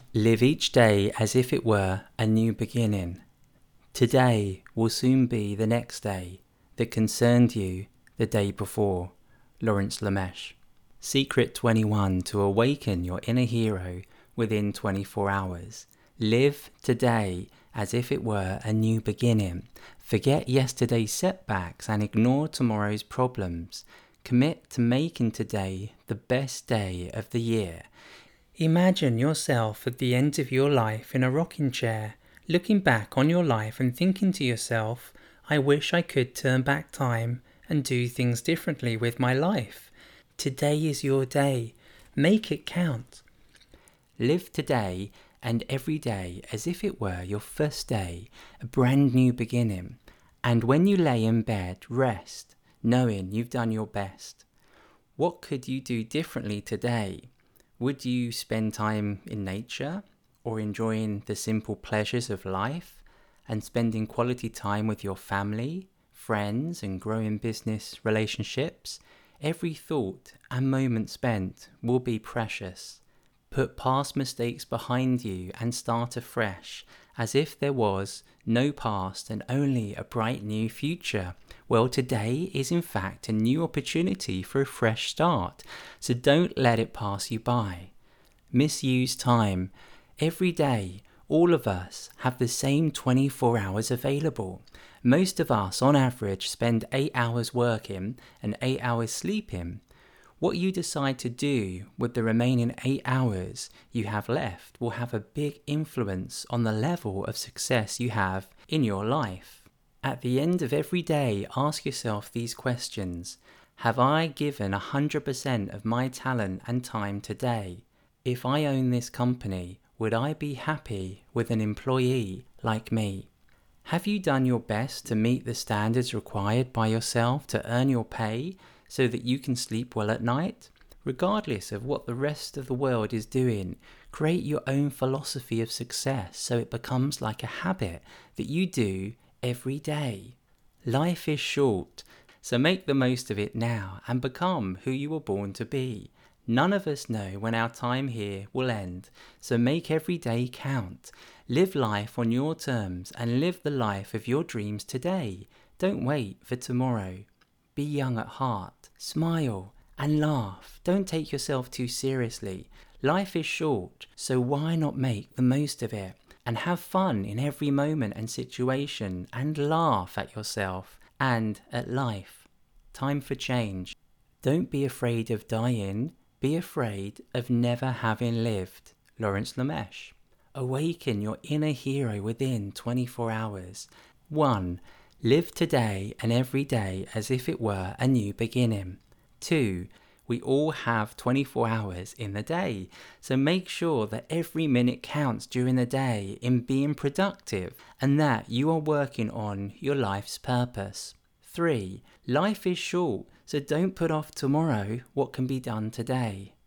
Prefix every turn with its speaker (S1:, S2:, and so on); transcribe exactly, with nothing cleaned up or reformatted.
S1: Live each day as if it were a new beginning. Today will soon be the next day that concerned you the day before. Lawrence Lameche. Secret twenty-one to awaken your inner hero within twenty-four hours. Live today as if it were a new beginning. Forget yesterday's setbacks and ignore tomorrow's problems. Commit to making today the best day of the year. Imagine yourself at the end of your life in a rocking chair, looking back on your life and thinking to yourself, I wish I could turn back time and do things differently with my life. Today is your day. Make it count. Live today and every day as if it were your first day, a brand new beginning. And when you lay in bed, rest, knowing you've done your best. What could you do differently today? Would you spend time in nature or enjoying the simple pleasures of life and spending quality time with your family, friends and growing business relationships? Every thought and moment spent will be precious. Put past mistakes behind you and start afresh as if there was no past and only a bright new future. Well, today is in fact a new opportunity for a fresh start, so don't let it pass you by. Misuse time. Every day, all of us have the same twenty-four hours available. Most of us, on average, spend eight hours working and eight hours sleeping. What you decide to do with the remaining eight hours you have left will have a big influence on the level of success you have in your life. At the end of every day, ask yourself these questions. Have I given one hundred percent of my talent and time today? If I own this company, would I be happy with an employee like me? Have you done your best to meet the standards required by yourself to earn your pay so that you can sleep well at night? Regardless of what the rest of the world is doing, create your own philosophy of success so it becomes like a habit that you do every day. Life is short, so make the most of it now and become who you were born to be. None of us know when our time here will end, so make every day count. Live life on your terms and live the life of your dreams today. Don't wait for tomorrow. Be young at heart. Smile and laugh. Don't take yourself too seriously. Life is short, so why not make the most of it? And have fun in every moment and situation and laugh at yourself and at life. Time for change. Don't be afraid of dying. Be afraid of never having lived. Lawrence Lameche. Awaken your inner hero within twenty-four hours. one. Live today and every day as if it were a new beginning. two. We all have twenty-four hours in the day, so make sure that every minute counts during the day in being productive and that you are working on your life's purpose. three. Life is short, so don't put off tomorrow what can be done today.